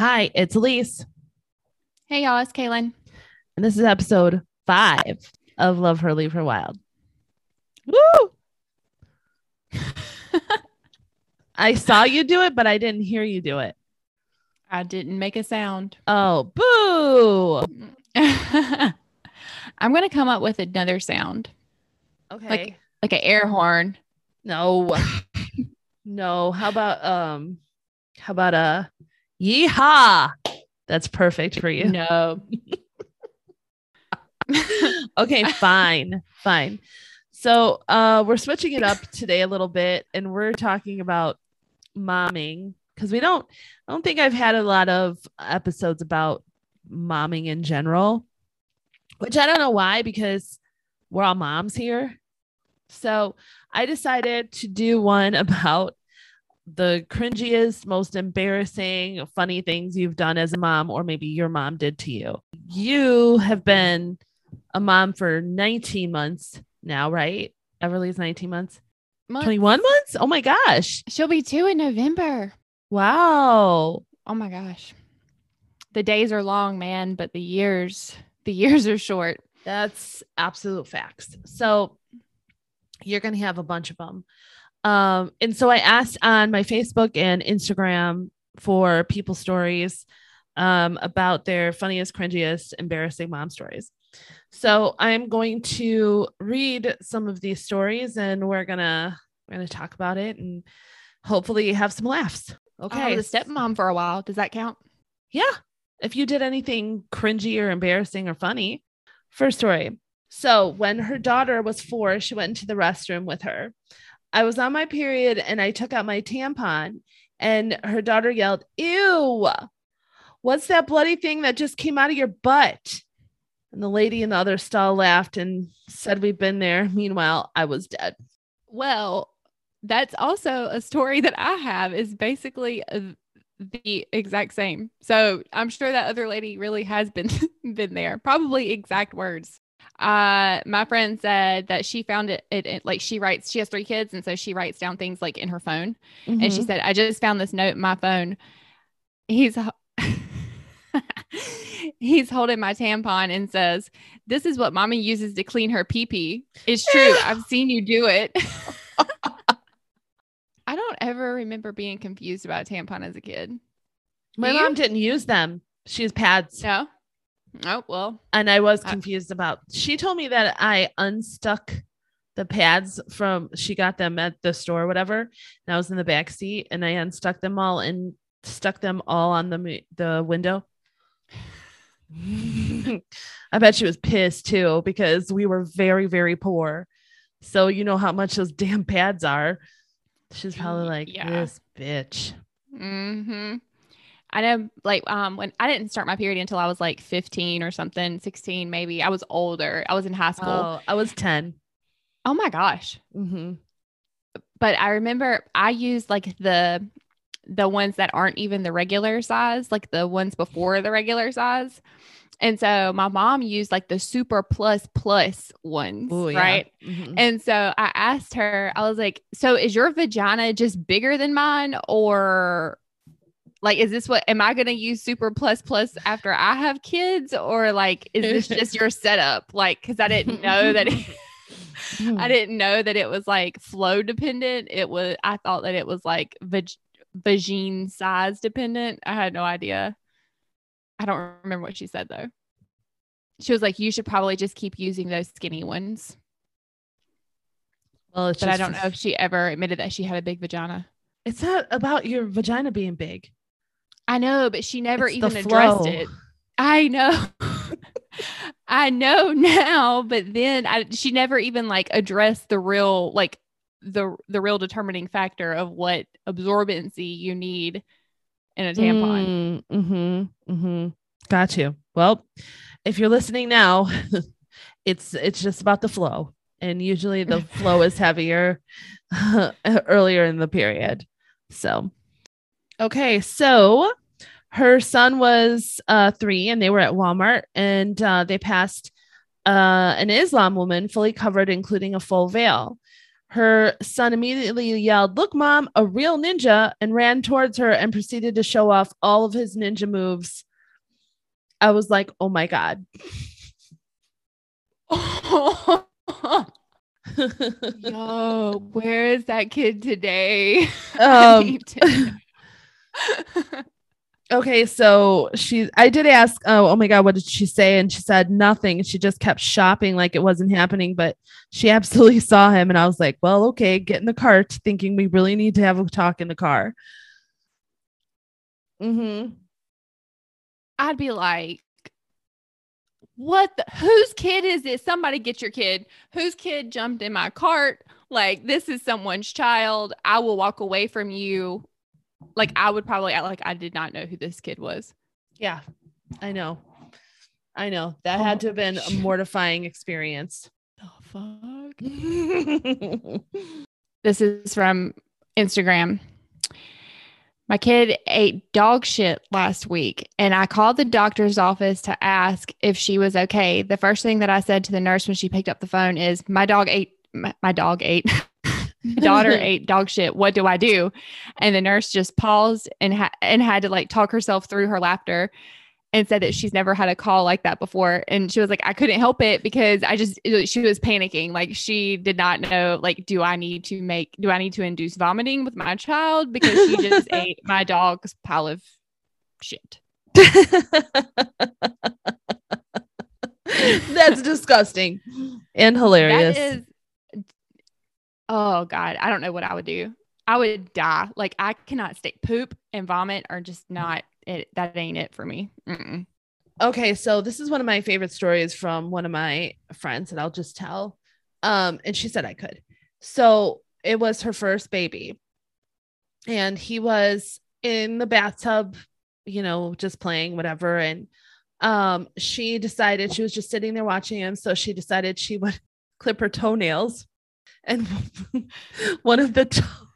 Hi, it's Elise, Hey y'all, it's Kaylin. and this is episode 5 of Love Her, Leave Her Wild. Woo! I saw you do it, but I didn't hear you do it. I didn't make a sound. Oh, boo! I'm gonna come up with another sound, Okay. like an air horn. No. No. How about yeehaw? That's perfect for you. No. Okay, fine. So we're switching it up today a little bit, and we're talking about momming because I don't think I've had a lot of episodes about momming in general, which I don't know why, because we're all moms here. So I decided to do one about the cringiest, most embarrassing, funny things you've done as a mom, or maybe your mom did to you. You have been a mom for 19 months now, right? Everly's 19 months. 21 months? Oh my gosh. She'll be 2 in November. Wow. Oh my gosh. The days are long, man, but the years are short. That's absolute facts. So you're going to have a bunch of them. And so I asked on my Facebook and Instagram for people stories about their funniest, cringiest, embarrassing mom stories. So I'm going to read some of these stories, and we're gonna talk about it and hopefully have some laughs. Okay. I was a stepmom for a while. Does that count? Yeah. If you did anything cringy or embarrassing or funny. First story. So when her daughter was 4, she went into the restroom with her. I was on my period and I took out my tampon, and her daughter yelled, "Ew, what's that bloody thing that just came out of your butt?" And the lady in the other stall laughed and said, "We've been there." Meanwhile, I was dead. Well, that's also a story that I have, is basically the exact same. So I'm sure that other lady really has been there. Probably exact words. My friend said that she found it like she has 3 kids. And so she writes down things like in her phone. Mm-hmm. And she said, "I just found this note in my phone. He's holding my tampon and says, 'This is what mommy uses to clean her pee-pee. It's true. I've seen you do it.'" I don't ever remember being confused about a tampon as a kid. My mom didn't use them. She used pads. No. Oh, well. And I was confused she told me that I unstuck the pads she got them at the store or whatever. And I was in the back seat and I unstuck them all and stuck them all on the window. I bet she was pissed too, because we were very, very poor. So you know how much those damn pads are. She's probably like, "This bitch." Mm-hmm. I know, like, when I didn't start my period until I was like 15 or something, 16, maybe. I was older. I was in high school. Oh, I was 10. Oh my gosh. Mm-hmm. But I remember I used like the ones that aren't even the regular size, like the ones before the regular size. And so my mom used like the super plus ones. Ooh, right. Yeah. Mm-hmm. And so I asked her, I was like, "So is your vagina just bigger than mine? Or like, is this am I going to use super plus after I have kids? Or like, is this just your setup?" Like, cause I didn't know that I didn't know that it was like flow dependent. I thought that it was like vagine size dependent. I had no idea. I don't remember what she said though. She was like, "You should probably just keep using those skinny ones." Well, but I don't know if she ever admitted that she had a big vagina. It's not about your vagina being big. I know, but she never even addressed it. I know. I know now, but then she never even like addressed the real, like the real determining factor of what absorbency you need in a tampon. Got you. Well, if you're listening now, it's just about the flow. And usually the flow is heavier earlier in the period. So, okay. So her son was 3 and they were at Walmart, and they passed an Islam woman fully covered, including a full veil. Her son immediately yelled, "Look, Mom, a real ninja," and ran towards her and proceeded to show off all of his ninja moves. I was like, oh my God. Yo, where is that kid today? Okay, so I did ask, oh my God, what did she say? And she said nothing. She just kept shopping like it wasn't happening, but she absolutely saw him. And I was like, well, okay, get in the cart, thinking we really need to have a talk in the car. Mm-hmm. I'd be like, whose kid is this? Somebody get your kid. Whose kid jumped in my cart? Like, this is someone's child. I will walk away from you. Like, I would probably act like I did not know who this kid was. Yeah, I know. That had to have been a mortifying experience. The fuck? This is from Instagram. My kid ate dog shit last week, and I called the doctor's office to ask if she was okay. The first thing that I said to the nurse when she picked up the phone is, my dog ate. My daughter ate dog shit. What do I do? And the nurse just paused and had to like talk herself through her laughter and said that she's never had a call like that before. And she was like, I couldn't help it because she was panicking. Like, she did not know, like, do I need to induce vomiting with my child because she just ate my dog's pile of shit. That's disgusting and hilarious. That is, oh God, I don't know what I would do. I would die. Like, I cannot stay. Poop and vomit are just not it. That ain't it for me. Mm-mm. Okay, so this is one of my favorite stories from one of my friends that I'll just tell. And she said I could. So it was her first baby, and he was in the bathtub, just playing whatever. And she decided, she was just sitting there watching him, so she decided she would clip her toenails, and one of the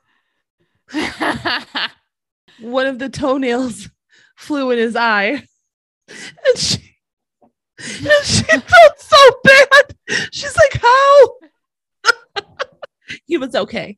toenails flew in his eye, and she felt so bad. She's like, how? He was okay.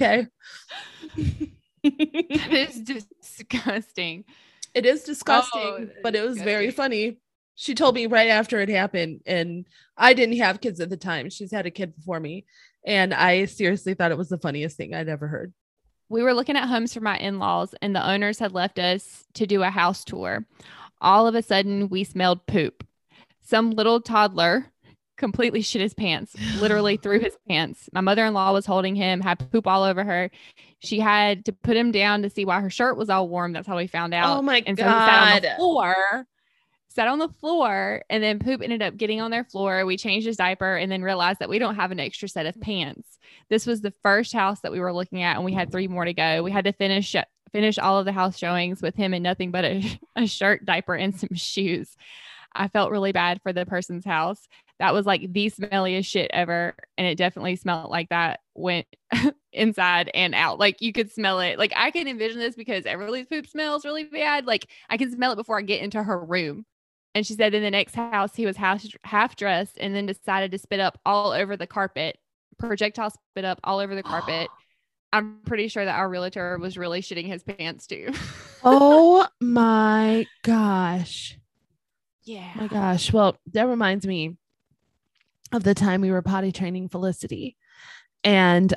That is disgusting. It is disgusting, but it was disgusting. Very funny. She told me right after it happened, and I didn't have kids at the time. She's had a kid before me, and I seriously thought it was the funniest thing I'd ever heard. We were looking at homes for my in-laws, and the owners had left us to do a house tour. All of a sudden, we smelled poop. Some little toddler completely shit his pants, literally threw his pants. My mother-in-law was holding him, had poop all over her. She had to put him down to see why her shirt was all warm. That's how we found out. Oh my God. So he sat on the floor, and then poop ended up getting on their floor. We changed his diaper and then realized that we don't have an extra set of pants. This was the first house that we were looking at, and we had 3 more to go. We had to finish all of the house showings with him in nothing but a shirt, diaper, and some shoes. I felt really bad for the person's house. That was like the smelliest shit ever. And it definitely smelled like that went inside and out. Like, you could smell it. Like, I can envision this because Everly's poop smells really bad. Like, I can smell it before I get into her room. And she said in the next house, he was half dressed and then decided to spit up all over the carpet. Projectile spit up all over the carpet. I'm pretty sure that our realtor was really shitting his pants too. Oh my gosh. Yeah. My gosh. Well, that reminds me of the time we were potty training Felicity. And,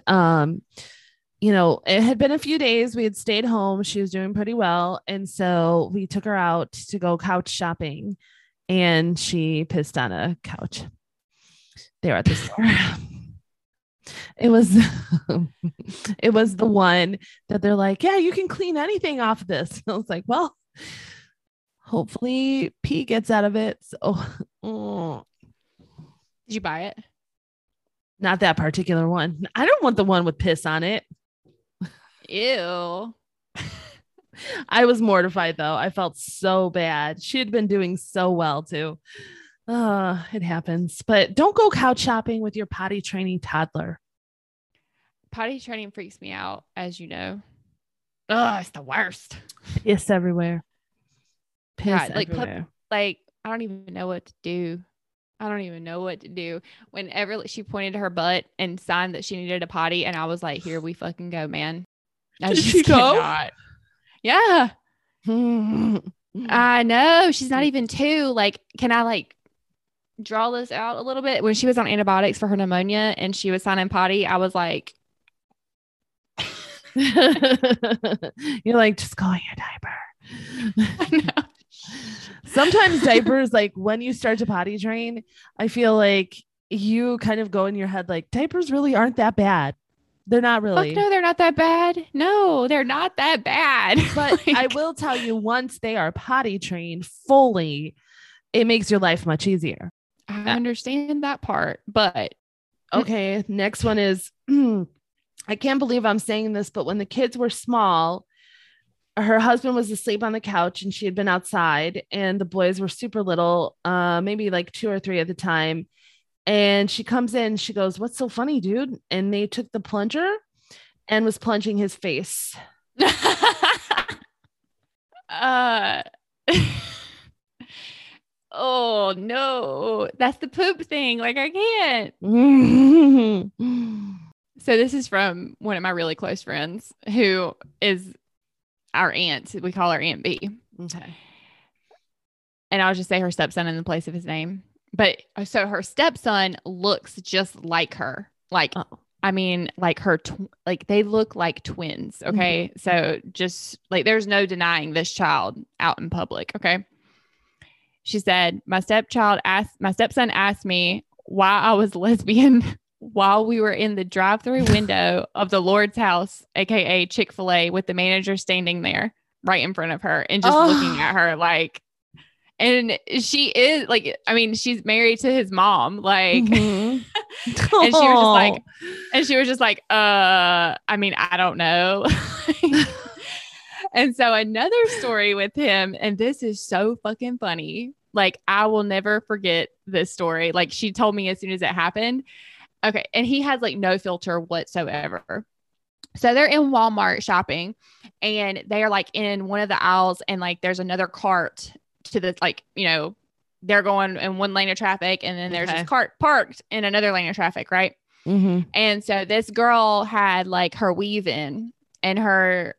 it had been a few days. We had stayed home. She was doing pretty well. And so we took her out to go couch shopping, and she pissed on a couch there at the store. It was the one that they're like, yeah, you can clean anything off of this. And I was like, well, hopefully pee gets out of it. So, Did you buy it? Not that particular one. I don't want the one with piss on it. Ew. I was mortified though. I felt so bad. She had been doing so well too. It happens. But don't go couch shopping with your potty training toddler. Potty training freaks me out, as you know. Oh, it's the worst. Piss everywhere. Piss everywhere. I don't even know what to do. I don't even know what to do. Whenever she pointed to her butt and signed that she needed a potty, and I was like, "Here we fucking go, man." I Did just she go? cannot. Yeah, I know. She's not even 2. Like, can I like draw this out a little bit? When she was on antibiotics for her pneumonia and she was signing potty, I was like, You're like, just go in your diaper. I know. Sometimes diapers, like when you start to potty train, I feel like you kind of go in your head like diapers really aren't that bad. They're not really. Fuck no, they're not that bad. No, they're not that bad. But I will tell you, once they are potty trained fully, it makes your life much easier. I understand that part, but okay. Next one is I can't believe I'm saying this, but when the kids were small, her husband was asleep on the couch and she had been outside and the boys were super little, maybe like 2 or 3 at the time. And she comes in, she goes, "What's so funny, dude?" And they took the plunger and was plunging his face. Oh no, that's the poop thing. Like I can't. So this is from one of my really close friends who is our aunt. We call her Aunt B. Okay. And I'll just say her stepson in the place of his name. But so her stepson looks just like her. Like, I mean, like her, like they look like twins. Okay. Mm-hmm. So just like, there's no denying this child out in public. Okay. She said, my stepson asked me why I was lesbian while we were in the drive-through window of the Lord's house, AKA Chick-fil-A, with the manager standing there right in front of her and just looking at her like, and she is like, I mean, she's married to his mom, like, and she was just like, I mean, I don't know. And so another story with him, and this is so fucking funny. Like, I will never forget this story. Like, she told me as soon as it happened. Okay. And he has like no filter whatsoever. So they're in Walmart shopping and they are like in one of the aisles and like there's another cart to the, like, you know, they're going in one lane of traffic and then there's this cart parked in another lane of traffic. Right. Mm-hmm. And so this girl had like her weave in and her,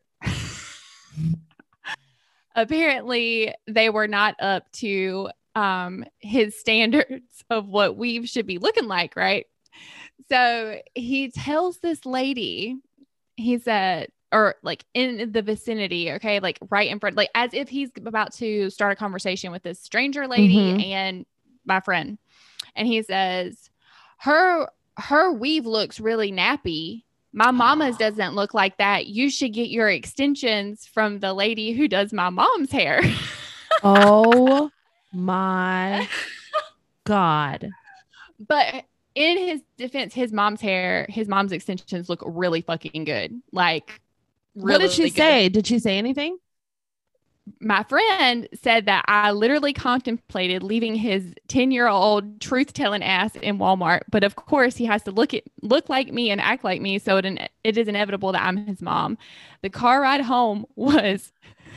apparently they were not up to his standards of what weave should be looking like. Right. So he tells this lady, he said, or like in the vicinity, okay, like right in front, like as if he's about to start a conversation with this stranger lady and my friend. And he says, her weave looks really nappy. My mama's doesn't look like that. You should get your extensions from the lady who does my mom's hair. Oh my God. But in his defense, his mom's extensions look really fucking good. Like, really, what did she say? Did she say anything? My friend said that I literally contemplated leaving his 10-year-old truth-telling ass in Walmart, but of course he has to look like me and act like me, so it is inevitable that I'm his mom. The car ride home was...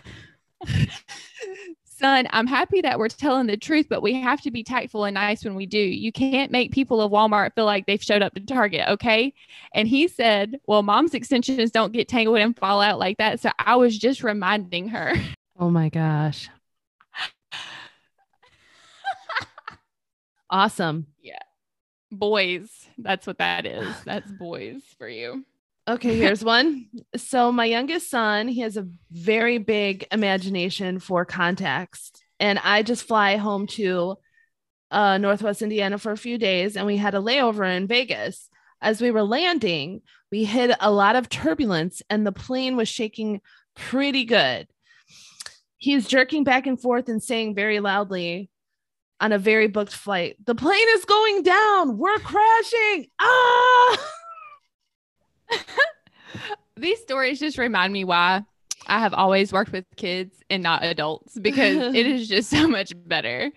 Son, I'm happy that we're telling the truth, but we have to be tactful and nice when we do. You can't make people of Walmart feel like they've showed up to Target, okay? And he said, well, mom's extensions don't get tangled and fall out like that, so I was just reminding her. Oh my gosh. Awesome. Yeah. Boys. That's what that is. That's boys for you. Okay, here's one. So my youngest son, he has a very big imagination for context. And I just fly home to Northwest Indiana for a few days. And we had a layover in Vegas. As we were landing, we hit a lot of turbulence and the plane was shaking pretty good. He's jerking back and forth and saying very loudly on a very booked flight, "The plane is going down. We're crashing. Ah!" These stories just remind me why I have always worked with kids and not adults, because it is just so much better.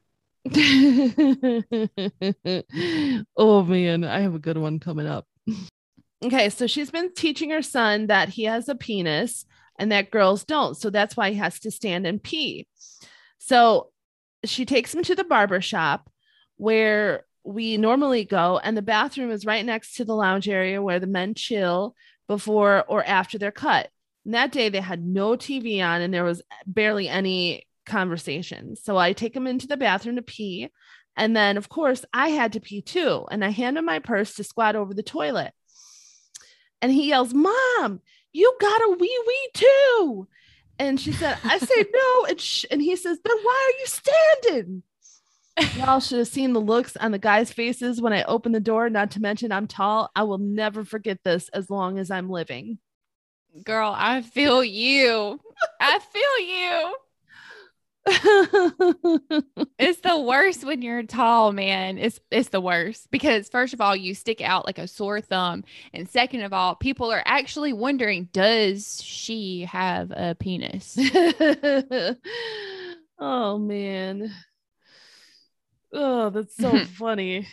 Oh man, I have a good one coming up. Okay, so she's been teaching her son that he has a penis and that girls don't. So that's why he has to stand and pee. So she takes him to the barber shop where we normally go, and the bathroom is right next to the lounge area where the men chill before or after their cut. And that day they had no TV on and there was barely any conversation. So I take him into the bathroom to pee. And then, of course, I had to pee too. And I hand him my purse to squat over the toilet. And he yells, "Mom, you got a wee wee too." And she said, I say, "No." And he says, "Then why are you standing?" Y'all should have seen the looks on the guys' faces when I opened the door. Not to mention, I'm tall. I will never forget this as long as I'm living. Girl, I feel you. I feel you. It's the worst when you're tall, man. It's the worst because first of all, you stick out like a sore thumb. And second of all, people are actually wondering, does she have a penis? Oh, man. Oh, that's so funny.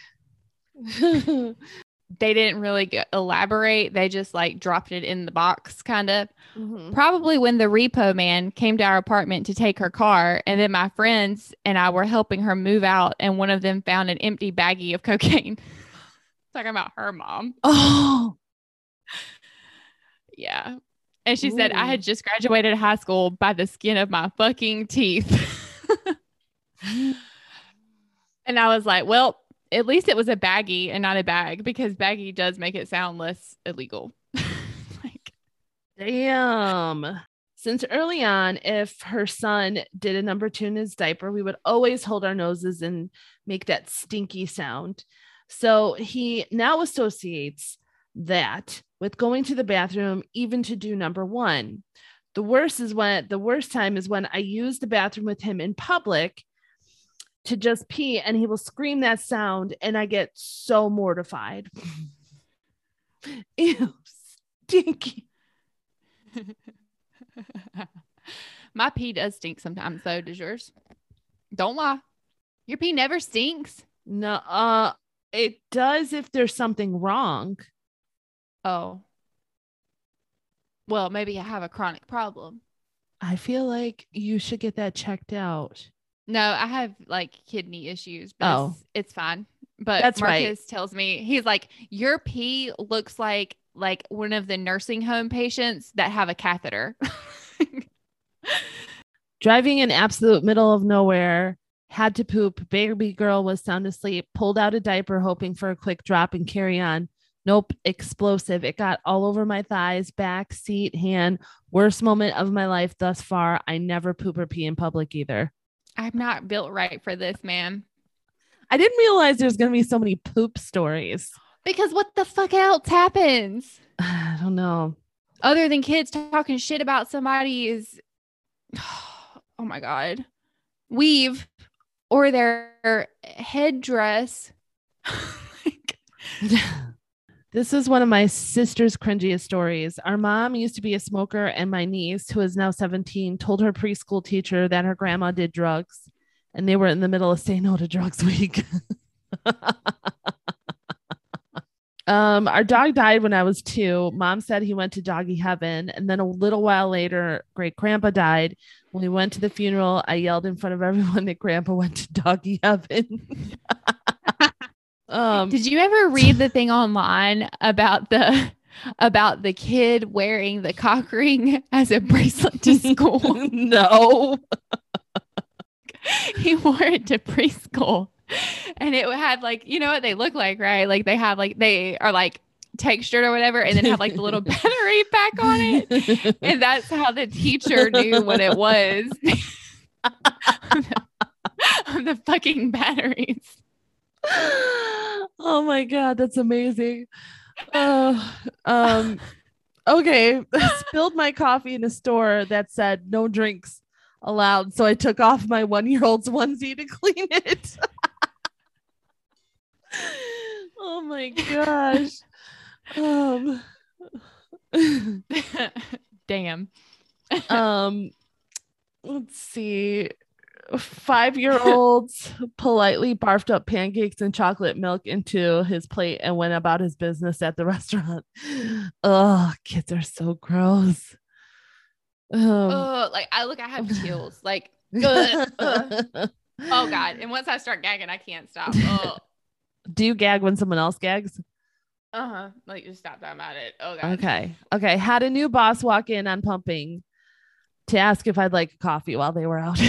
They didn't really elaborate. They just like dropped it in the box, kind of. Mm-hmm. Probably when the repo man came to our apartment to take her car, and then my friends and I were helping her move out, and one of them found an empty baggie of cocaine. Talking about her mom. Oh, yeah. And she said, "I had just graduated high school by the skin of my fucking teeth." And I was like, well, at least it was a baggie and not a bag, because baggie does make it sound less illegal. Like, damn. Since early on, if her son did a number 2 in his diaper, we would always hold our noses and make that stinky sound. So he now associates that with going to the bathroom, even to do number 1. The worst time is when I use the bathroom with him in public to just pee, and he will scream that sound, and I get so mortified. Ew, stinky. My pee does stink sometimes, though. Does yours? Don't lie. Your pee never stinks. No, it does if there's something wrong. Oh. Well, maybe I have a chronic problem. I feel like you should get that checked out. No, I have like kidney issues, but it's fine. But that's Marcus tells me, he's like, your pee looks like one of the nursing home patients that have a catheter. Driving in absolute middle of nowhere, had to poop. Baby girl was sound asleep, pulled out a diaper, hoping for a quick drop and carry on. Nope, explosive. It got all over my thighs, back, seat, hand. Worst moment of my life thus far. I never poop or pee in public either. I'm not built right for this, man. I didn't realize there's going to be so many poop stories. Because what the fuck else happens? I don't know. Other than kids talking shit about somebody's, oh my God, weave or their headdress. This is one of my sister's cringiest stories. Our mom used to be a smoker, and my niece, who is now 17, told her preschool teacher that her grandma did drugs, and they were in the middle of Say No to Drugs Week. Our dog died when I was 2. Mom said he went to doggy heaven, and then a little while later, great grandpa died. When we went to the funeral, I yelled in front of everyone that grandpa went to doggy heaven. Did you ever read the thing online about the kid wearing the cock ring as a bracelet to school? No. He wore it to preschool, and it had like, you know what they look like, right? Like they have like, they are like textured or whatever, and then have like the little battery pack on it. And that's how the teacher knew what it was. Of the fucking batteries. Oh my God, that's amazing. Okay. I spilled my coffee in a store that said no drinks allowed, so I took off my 1-year-old's onesie to clean it. Oh my gosh. Damn. Let's see. 5-year-olds politely barfed up pancakes and chocolate milk into his plate and went about his business at the restaurant. Oh, kids are so gross. Like I have chills. Like, Oh God. And once I start gagging, I can't stop. Oh. Do you gag when someone else gags? Like just stop talking about it. Oh God. Okay. Had a new boss walk in on pumping to ask if I'd like coffee while they were out.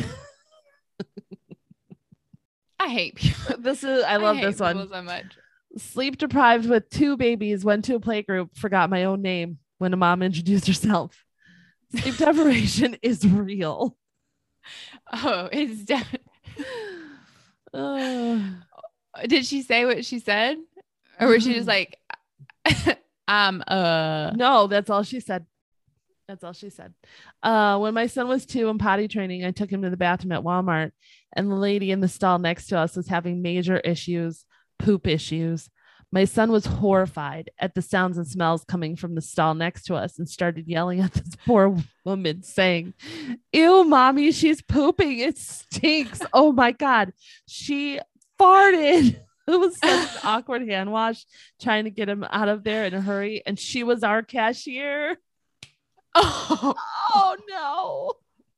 I hate people. I love hate this one. people so much. Sleep deprived with 2 babies, went to a play group, forgot my own name when a mom introduced herself. Sleep deprivation is real. Oh, it's definitely. Did she say what she said? Or was she just like, No, that's all she said. When my son was 2 and potty training, I took him to the bathroom at Walmart, and the lady in the stall next to us was having major poop issues. My son was horrified at the sounds and smells coming from the stall next to us and started yelling at this poor woman saying, "Ew, mommy, she's pooping. It stinks. Oh my God. She farted." It was such an awkward hand wash trying to get him out of there in a hurry. And she was our cashier. Oh no.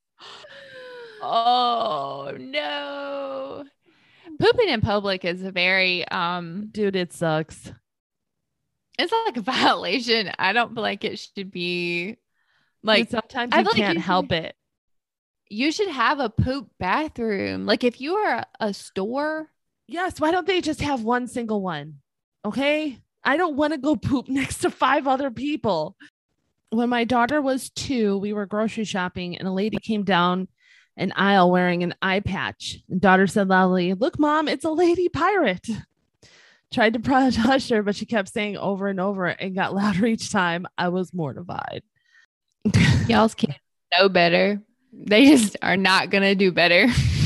Oh no. Pooping in public is a very dude, it sucks. It's like a violation. I don't feel like it should be like, dude, sometimes you can't help it. You should have a poop bathroom. Like if you are a store. Yes, why don't they just have one single one? Okay. I don't want to go poop next to 5 other people. When my daughter was 2, we were grocery shopping and a lady came down an aisle wearing an eye patch. And daughter said loudly, "Look, Mom, it's a lady pirate." Tried to hush her, but she kept saying over and over and got louder each time. I was mortified. Y'all's kids know better. They just are not going to do better.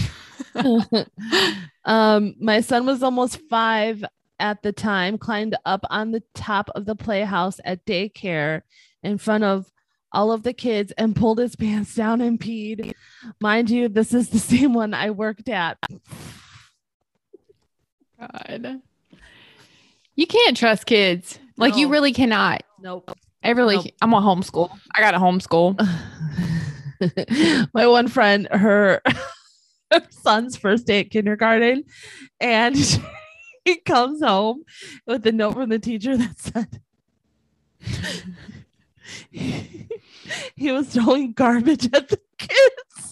My son was almost 5 at the time, climbed up on the top of the playhouse at daycare in front of all of the kids and pulled his pants down and peed. Mind you, this is the same one I worked at. God. You can't trust kids. Like No. You really cannot. Nope. I'm a homeschool. I got a homeschool. My one friend, her son's first day at kindergarten, and he comes home with a note from the teacher that said he was throwing garbage at the kids.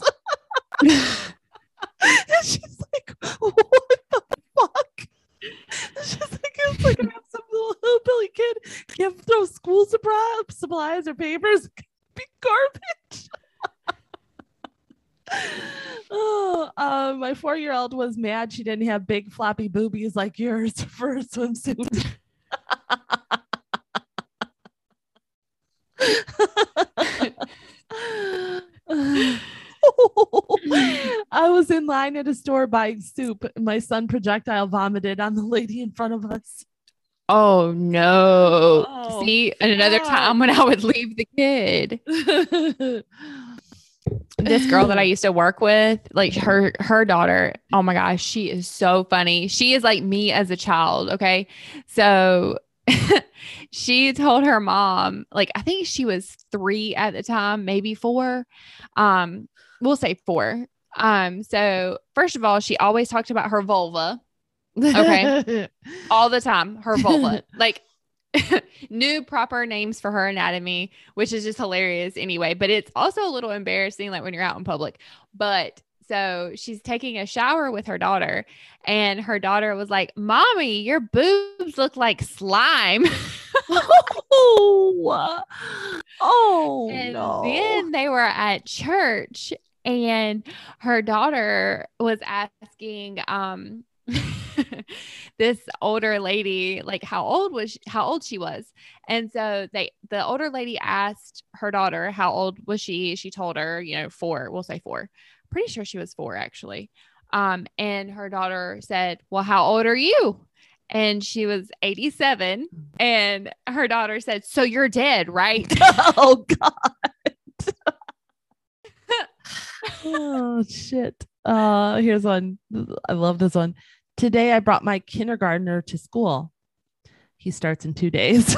And she's like, "What the fuck?" She's like, "It's like I have some little hillbilly kid. Can't throw school supplies or papers. Be garbage." My 4-year-old was mad she didn't have big floppy boobies like yours for a swimsuit. I was in line at a store buying soup. My son projectile vomited on the lady in front of us. Oh no. See, another time when I would leave the kid. This girl that I used to work with, like her daughter, oh my gosh, she is so funny. She is like me as a child. Okay. So she told her mom, like, I think she was 3 at the time, maybe 4. We'll say 4. So first of all, she always talked about her vulva. Okay. All the time. Her vulva, like new proper names for her anatomy, which is just hilarious anyway, but it's also a little embarrassing, like when you're out in public. But so she's taking a shower with her daughter and her daughter was like, "Mommy, your boobs look like slime." And no. Then they were at church and her daughter was asking, this older lady, like how old she was. And so the older lady asked her daughter, how old was she? She told her, 4, we'll say 4. Pretty sure she was 4 actually. And her daughter said, "Well, how old are you?" And she was 87. And her daughter said, "So you're dead, right?" Oh God. Oh shit. Here's one. I love this one. Today I brought my kindergartner to school. He starts in 2 days.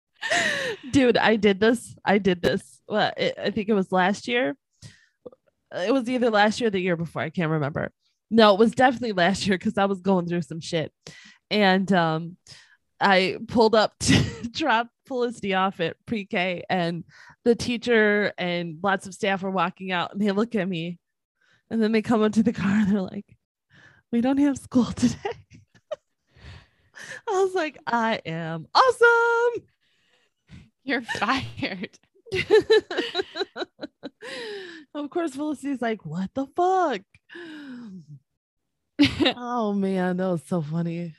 Dude, I did this. Well, I think it was last year. It was either last year or the year before. I can't remember. No, it was definitely last year because I was going through some shit. And I pulled up to drop Felicity off at pre-K, and the teacher and lots of staff were walking out, and they look at me, and then they come up to the car and they're like, "We don't have school today." I was like, I am awesome. You're fired. Of course, Felicity's like, "What the fuck?" Oh man, that was so funny.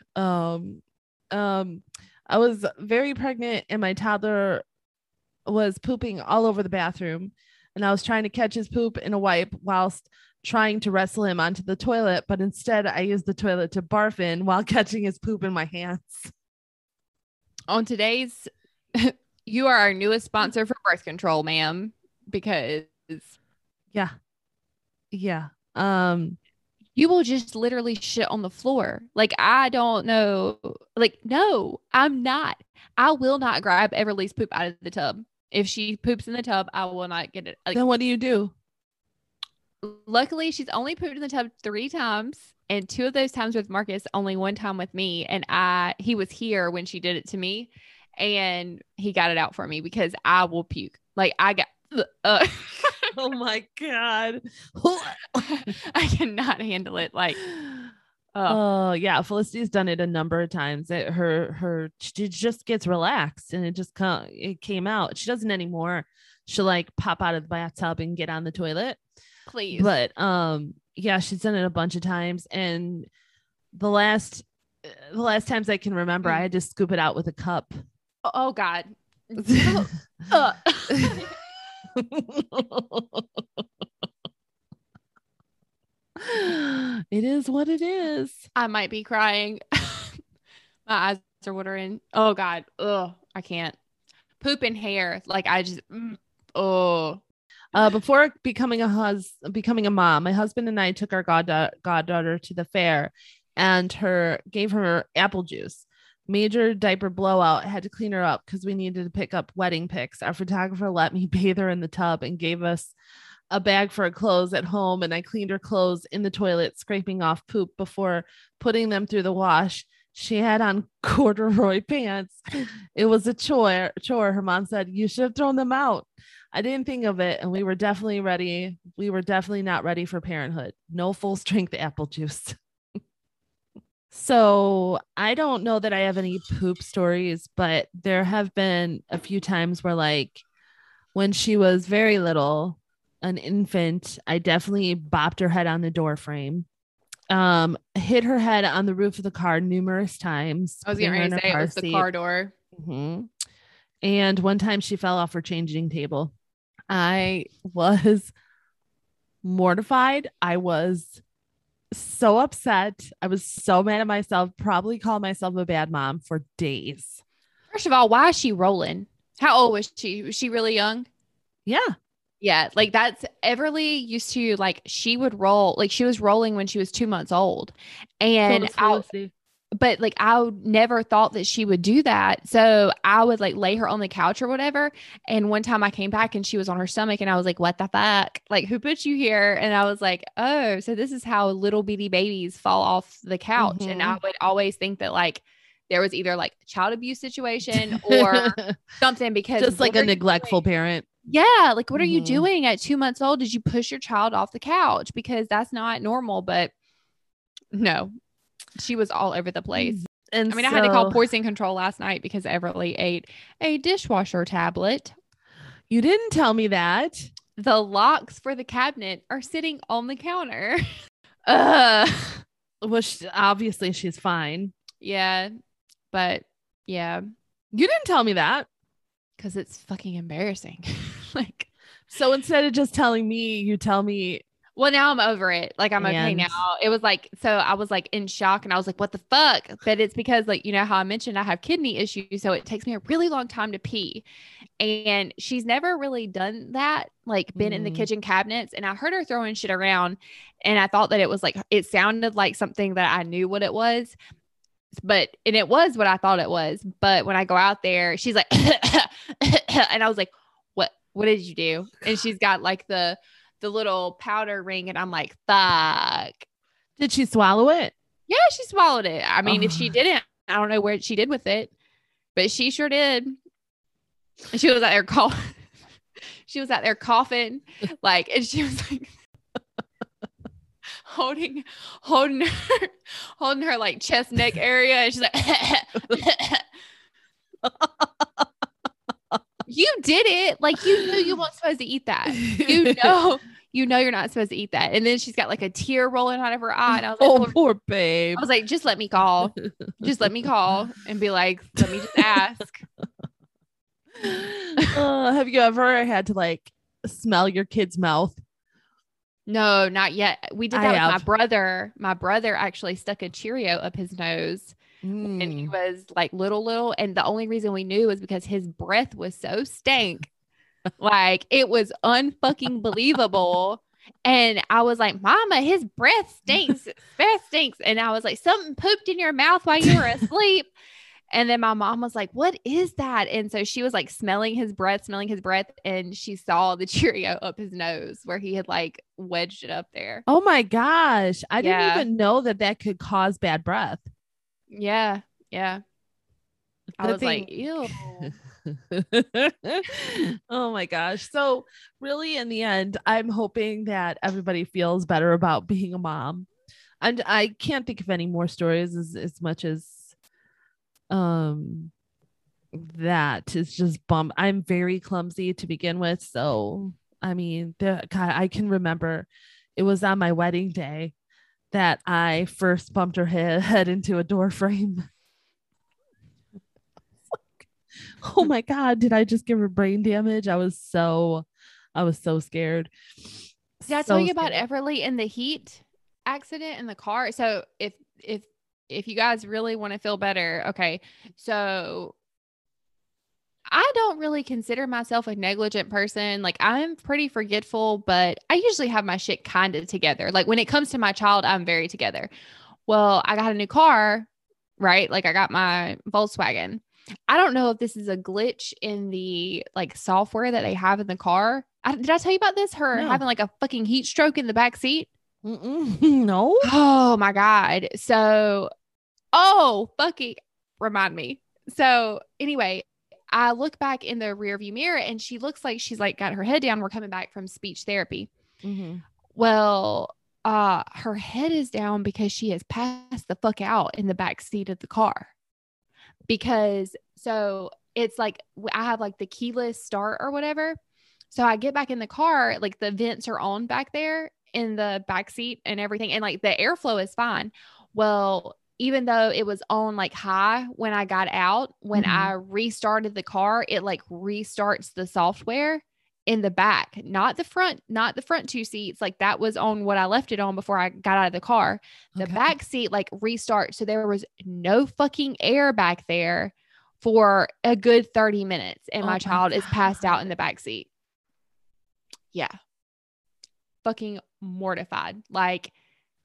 I was very pregnant and my toddler was pooping all over the bathroom, and I was trying to catch his poop in a wipe whilst trying to wrestle him onto the toilet, but instead I used the toilet to barf in while catching his poop in my hands. On today's, you are our newest sponsor for birth control, ma'am, because yeah. You will just literally shit on the floor. Like, I don't know. Like, no, I'm not. I will not grab Everly's poop out of the tub. If she poops in the tub, I will not get it. Like, then what do you do? Luckily, she's only pooped in the tub 3 times. And 2 of those times with Marcus, only 1 time with me. And he was here when she did it to me. And he got it out for me because I will puke. Like, I got... Oh my God. I cannot handle it. Like, oh yeah, Felicity's done it a number of times. She just gets relaxed and it came out. She doesn't anymore. She'll like pop out of the bathtub and get on the toilet. Please. But yeah, she's done it a bunch of times, and the last times I can remember, I had to scoop it out with a cup. Oh God. It is what it is. I might be crying. My eyes are watering. Oh God. Oh, I can't. Poop and hair. Like, I just, before becoming a mom, my husband and I took our goddaughter to the fair and gave her apple juice. Major diaper blowout, had to clean her up because we needed to pick up wedding pics. Our photographer let me bathe her in the tub and gave us a bag for her clothes at home, and I cleaned her clothes in the toilet, scraping off poop before putting them through the wash. She had on corduroy pants. It was a chore. Her mom said, "You should have thrown them out." I didn't think of it, and we were definitely ready. We were definitely not ready for parenthood. No full strength apple juice. So I don't know that I have any poop stories, but there have been a few times where, like, when she was very little, an infant, I definitely bopped her head on the door frame, hit her head on the roof of the car numerous times. I was getting ready to say it was the car door. Mm-hmm. And one time she fell off her changing table. I was mortified. I was so upset. I was so mad at myself, probably called myself a bad mom for days. First of all, why is she rolling? How old was she? Was she really young? Yeah. Like, that's Everly used to, like, she would roll, like, she was rolling when she was 2 months old. And but like, I never thought that she would do that. So I would like lay her on the couch or whatever. And one time I came back and she was on her stomach and I was like, "What the fuck? Like, who put you here?" And I was like, "Oh, so this is how little bitty babies fall off the couch." Mm-hmm. And I would always think that like there was either like child abuse situation or something, because just like a neglectful parent. Yeah. Like, what are you doing at 2 months old? Did you push your child off the couch? Because that's not normal. But no, she was all over the place. And I mean, I had to call poison control last night because Everly ate a dishwasher tablet. You didn't tell me that. The locks for the cabinet are sitting on the counter. Obviously she's fine. Yeah. But yeah. You didn't tell me that. Because it's fucking embarrassing. Like, so instead of just telling me, you tell me. Well, now I'm over it. Like, I'm okay now. It was like, so I was like in shock and I was like, what the fuck? But it's because, like, you know how I mentioned I have kidney issues. So it takes me a really long time to pee. And she's never really done that, like been in the kitchen cabinets. And I heard her throwing shit around and I thought that it was like, it sounded like something that I knew what it was. And it was what I thought it was. But when I go out there, she's like, and I was like, what did you do? And she's got like the the little powder ring, and I'm like, fuck. Did she swallow it? Yeah, she swallowed it. I mean, if she Oh. didn't, I don't know what she did with it, but she sure did. She was out there she was out there coughing, like, and she was like holding her like chest neck area, and she's like, you did it. Like, you knew you weren't supposed to eat that. You know you're not supposed to eat that. And then she's got like a tear rolling out of her eye. And I was like, oh, poor babe. I was like, just let me call. Just let me call and be like, let me just ask. Have you ever had to like smell your kid's mouth? No, not yet. We did I that with have. my brother. My brother actually stuck a Cheerio up his nose when he was like little. And the only reason we knew was because his breath was so stank. Like, it was unfucking believable. And I was like, Mama, his breath stinks. His breath stinks. And I was like, something pooped in your mouth while you were asleep. And then my mom was like, what is that? And so she was like smelling his breath. And she saw the Cheerio up his nose where he had like wedged it up there. Oh my gosh. I didn't even know that could cause bad breath. Yeah. Yeah. I was like, ew. Oh my gosh. So really in the end, I'm hoping that everybody feels better about being a mom. And I can't think of any more stories as much as that is just bum. I'm very clumsy to begin with. So I mean, God, I can remember it was on my wedding day that I first bumped her head into a door frame. Oh my God, did I just give her brain damage? I was so scared. Did I tell you about Everly in the heat accident in the car? So if you guys really want to feel better, okay. So I don't really consider myself a negligent person. Like, I'm pretty forgetful, but I usually have my shit kind of together. Like, when it comes to my child, I'm very together. Well, I got a new car, right? Like, I got my Volkswagen. I don't know if this is a glitch in the like software that they have in the car. Did I tell you about this? Her having like a fucking heat stroke in the back seat? No. Oh my God. So, fucking remind me. So anyway, I look back in the rear view mirror and she looks like she's like got her head down. We're coming back from speech therapy. Mm-hmm. Well, her head is down because she has passed the fuck out in the back seat of the car. Because so it's like I have like the keyless start or whatever. So I get back in the car, like the vents are on back there in the back seat and everything. And like the airflow is fine. Well, even though it was on like high when I got out, when I restarted the car, it like restarts the software in the back, not the front two seats. Like that was on what I left it on before I got out of the car. The back seat like restarts. So there was no fucking air back there for a good 30 minutes. And my child is passed out in the back seat. Yeah. Fucking mortified. Like,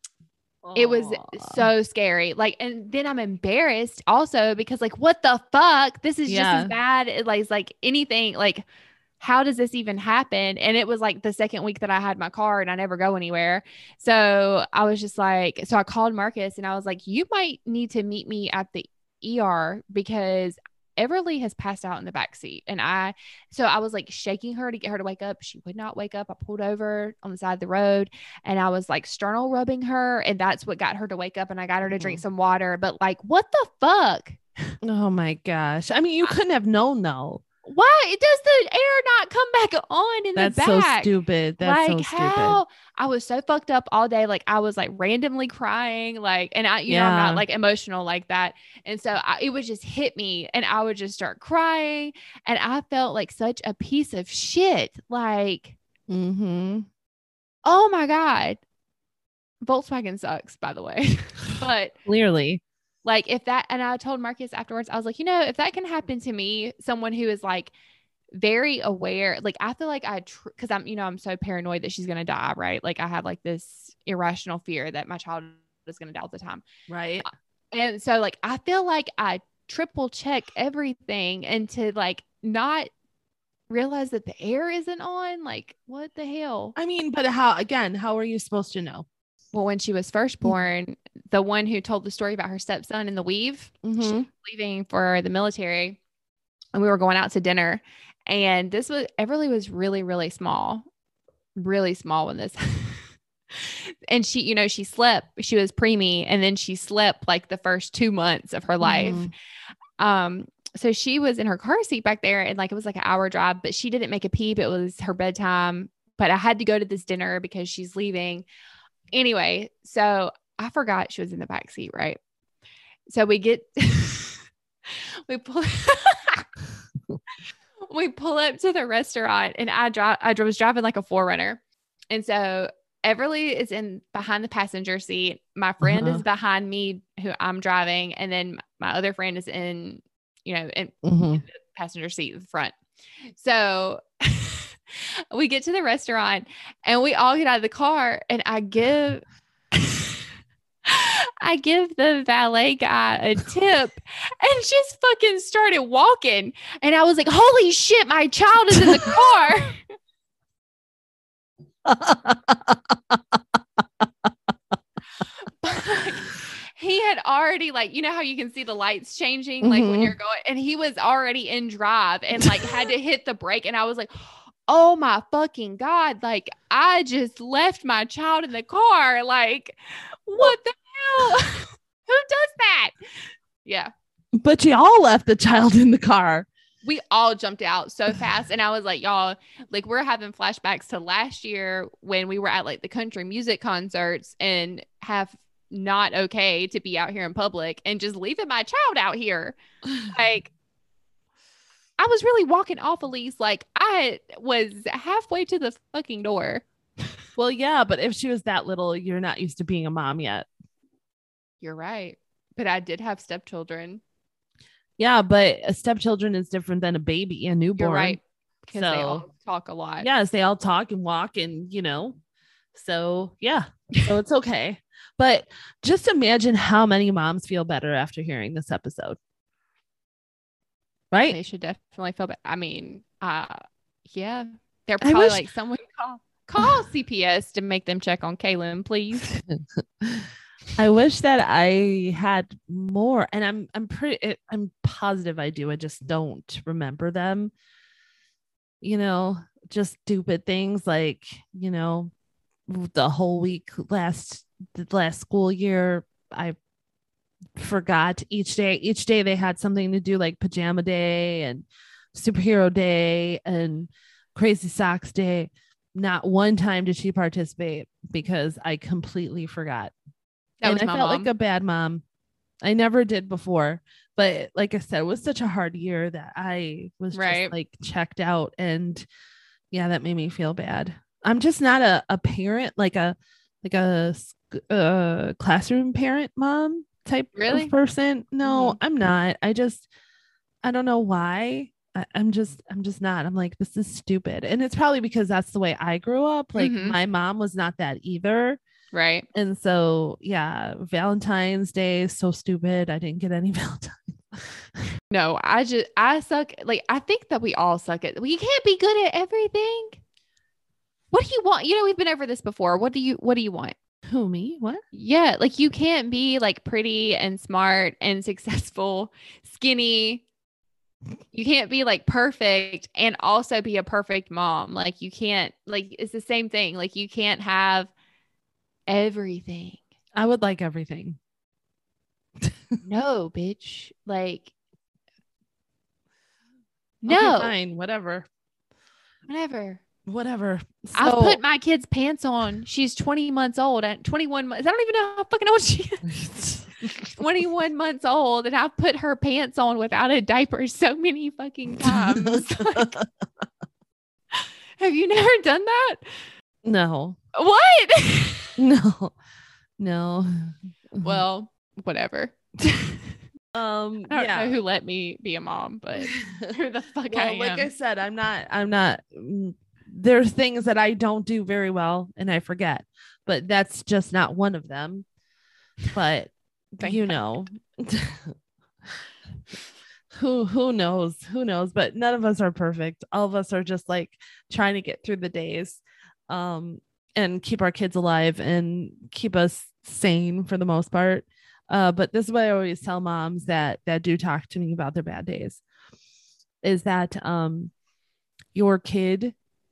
it was so scary. Like, and then I'm embarrassed also because like, what the fuck? This is just as bad as like anything. Like, how does this even happen? And it was like the second week that I had my car and I never go anywhere. So I was just like, so I called Marcus and I was like, you might need to meet me at the ER because Everly has passed out in the back seat. And I was like shaking her to get her to wake up. She would not wake up. I pulled over on the side of the road and I was like sternal rubbing her. And that's what got her to wake up. And I got her to drink some water. But like, what the fuck? Oh my gosh. I mean, you couldn't have known though. Why does the air not come back on in the back? That's so stupid. That's like, so stupid. I was so fucked up all day. Like I was like randomly crying, like, and I, you know, I'm not like emotional like that. And so it would just hit me and I would just start crying. And I felt like such a piece of shit. Like, oh my God. Volkswagen sucks, by the way. But clearly. Like if that, and I told Marcus afterwards, I was like, you know, if that can happen to me, someone who is like very aware, like I feel like cause I'm, you know, I'm so paranoid that she's going to die. Right. Like I have like this irrational fear that my child is going to die all the time. Right. And so like, I feel like I triple check everything and to like not realize that the air isn't on. Like, what the hell? I mean, but how are you supposed to know? Well, when she was first born, the one who told the story about her stepson in the weave, she was leaving for the military, and we were going out to dinner. And Everly was really, really small when this, and she slept, she was preemie, and then she slept like the first 2 months of her life. So she was in her car seat back there, and like, it was like an hour drive, but she didn't make a peep. It was her bedtime, but I had to go to this dinner because she's leaving. Anyway, so I forgot she was in the back seat, right? So we pull up to the restaurant, and I was driving like a 4Runner. And so Everly is behind the passenger seat. My friend is behind me, who I'm driving. And then my other friend is in the passenger seat in the front. So we get to the restaurant, and we all get out of the car, and I give the valet guy a tip, and just fucking started walking. And I was like, holy shit, my child is in the car. He had already, like, you know how you can see the lights changing, like when you're going, and he was already in drive and like had to hit the brake. And I was like, oh my fucking God. Like, I just left my child in the car. Like, what the hell? Who does that? Yeah. But you all left the child in the car. We all jumped out so fast. And I was like, y'all, like, we're having flashbacks to last year when we were at like the country music concerts, and have not okay to be out here in public and just leaving my child out here. Like, I was really walking off Elise. Like, I was halfway to the fucking door. Well, yeah, but if she was that little, you're not used to being a mom yet. You're right. But I did have stepchildren. Yeah, but a stepchildren is different than a baby, a newborn. You're right. Because they all talk a lot. Yes, they all talk and walk, and so yeah. So it's okay. But just imagine how many moms feel better after hearing this episode. Right? They should definitely feel better. I mean, yeah. They're probably like, someone call CPS to make them check on Kaylin, please. I wish that I had more, and I'm positive I do. I just don't remember them. Just stupid things like, the whole week the last school year, I forgot each day they had something to do, like pajama day and superhero day and crazy socks day. Not one time did she participate because I completely forgot. And I felt like a bad mom. I never did before, but like I said, it was such a hard year that I was just like checked out, and yeah, that made me feel bad. I'm just not a parent, like a classroom parent mom type of person. No, I'm not. I don't know why. I'm just not. I'm like, this is stupid. And it's probably because that's the way I grew up. Like my mom was not that either. Right. And so, yeah, Valentine's Day is so stupid. I didn't get any Valentine's. No, I suck. Like, I think that we all suck at, we can't be good at everything. What do you want? We've been over this before. What do you want? Who, me? What? Yeah. Like, you can't be like pretty and smart and successful, skinny. You can't be like perfect and also be a perfect mom. Like, you can't, like, it's the same thing. Like, you can't have everything. I would like everything. No, bitch. Like, no. Okay, fine. Whatever. So, I've put my kid's pants on. She's 20 months old at 21 months. I don't even know how fucking old she is. 21 months old, and I've put her pants on without a diaper so many fucking times. Like, have you never done that? No. What? No. Well, whatever. I don't know who let me be a mom, but who the fuck I am. Like I said, I'm not. There's things that I don't do very well and I forget, but that's just not one of them. But who knows? Who knows? But none of us are perfect. All of us are just like trying to get through the days, um, and keep our kids alive and keep us sane for the most part. But this is what I always tell moms that do talk to me about their bad days is that your kid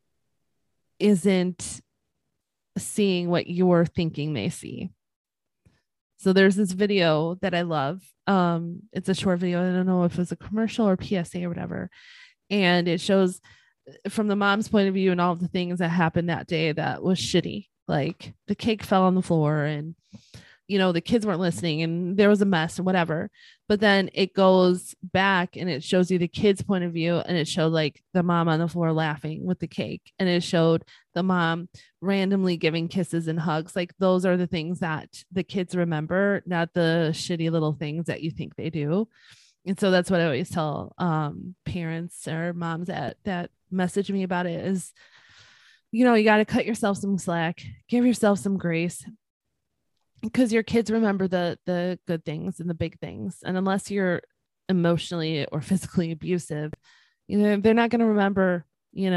isn't seeing what you're thinking they see. So there's this video that I love. It's a short video. I don't know if it's a commercial or PSA or whatever. And it shows from the mom's point of view and all of the things that happened that day that was shitty. Like the cake fell on the floor and the kids weren't listening and there was a mess and whatever. But then it goes back and it shows you the kids' point of view, and it showed like the mom on the floor laughing with the cake, and it showed the mom randomly giving kisses and hugs. Like those are the things that the kids remember, not the shitty little things that you think they do. And so that's what I always tell parents or moms that message me about it is, you got to cut yourself some slack, give yourself some grace, because your kids remember the good things and the big things. And unless you're emotionally or physically abusive, they're not going to remember,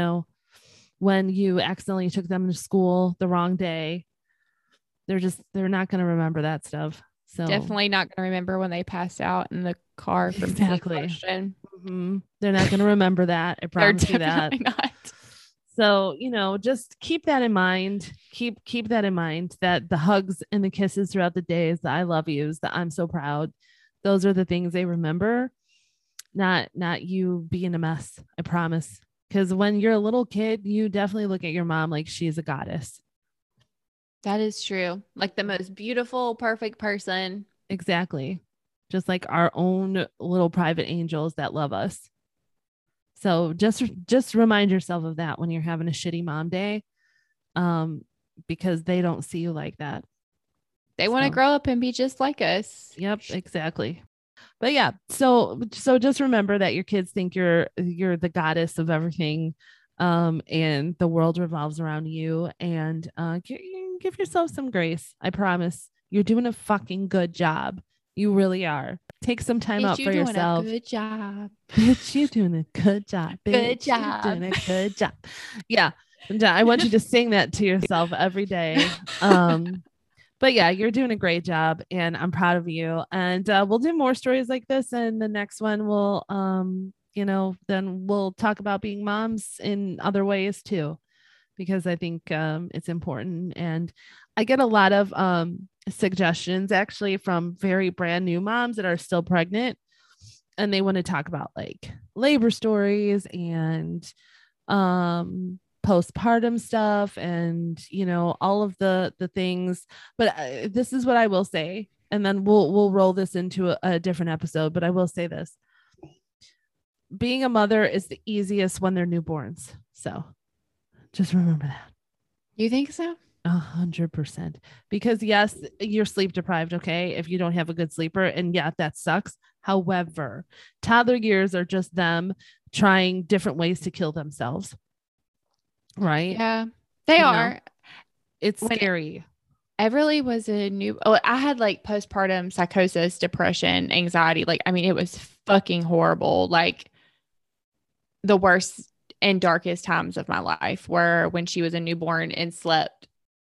when you accidentally took them to school the wrong day. They're not going to remember that stuff. So definitely not going to remember when they passed out in the car from exactly. Mm-hmm. They're not going to remember that. I promise you that. Not. So, just keep that in mind. Keep that in mind, that the hugs and the kisses throughout the days, the I love yous, the I'm so proud, those are the things they remember, not you being a mess. I promise. Because when you're a little kid, you definitely look at your mom like she's a goddess. That is true. Like the most beautiful, perfect person. Exactly. Just like our own little private angels that love us. So just remind yourself of that when you're having a shitty mom day, because they don't see you like that. They want to grow up and be just like us. Yep, exactly. But yeah, so just remember that your kids think you're the goddess of everything, and the world revolves around you. And give yourself some grace. I promise, you're doing a fucking good job. You really are. Take some time out for yourself. Good job. Bitch, you're doing a good job. Bitch, good job. You're doing a good job. Yeah. I want you to sing that to yourself every day. But yeah, you're doing a great job and I'm proud of you. And we'll do more stories like this. And the next one will, then we'll talk about being moms in other ways too, because I think it's important. And I get a lot of suggestions actually from very brand new moms that are still pregnant, and they want to talk about like labor stories and postpartum stuff and all of the things. But this is what I will say, and then we'll roll this into a different episode. But I will say this: being a mother is the easiest when they're newborns. So just remember that. You think so? 100%. Because yes, you're sleep deprived. Okay. If you don't have a good sleeper, and yeah, that sucks. However, toddler years are just them trying different ways to kill themselves. Right. Yeah, they are. It's scary. Everly was I had like postpartum psychosis, depression, anxiety. Like, I mean, it was fucking horrible. Like the worst and darkest times of my life were when she was a newborn and slept.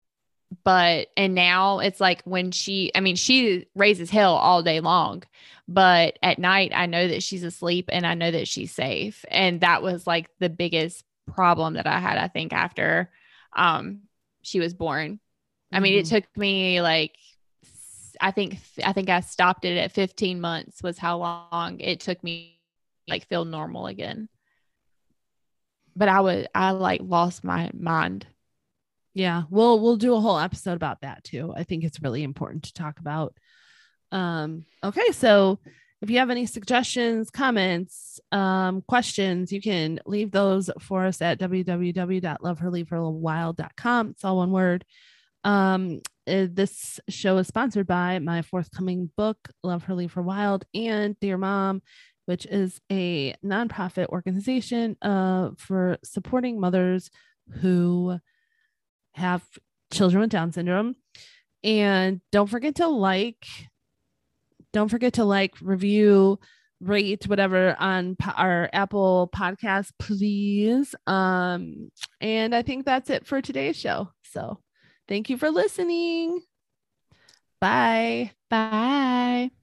And now it's like when she raises hell all day long, but at night I know that she's asleep and I know that she's safe. And that was like the biggest problem that I had, I think, after she was born. I mean, it took me like, I think I stopped it at 15 months was how long it took me like feel normal again. But I like lost my mind. Yeah. We'll do a whole episode about that too. I think it's really important to talk about. Okay. So if you have any suggestions, comments, questions, you can leave those for us at www.loveherleaveherwild.com. It's all one word. This show is sponsored by my forthcoming book, Love Her Leave Her Wild, and Dear Mom, which is a nonprofit organization for supporting mothers who have children with Down syndrome. And don't forget to like, review, rate whatever on our Apple podcast, please. And I think that's it for today's show. So thank you for listening. Bye. Bye.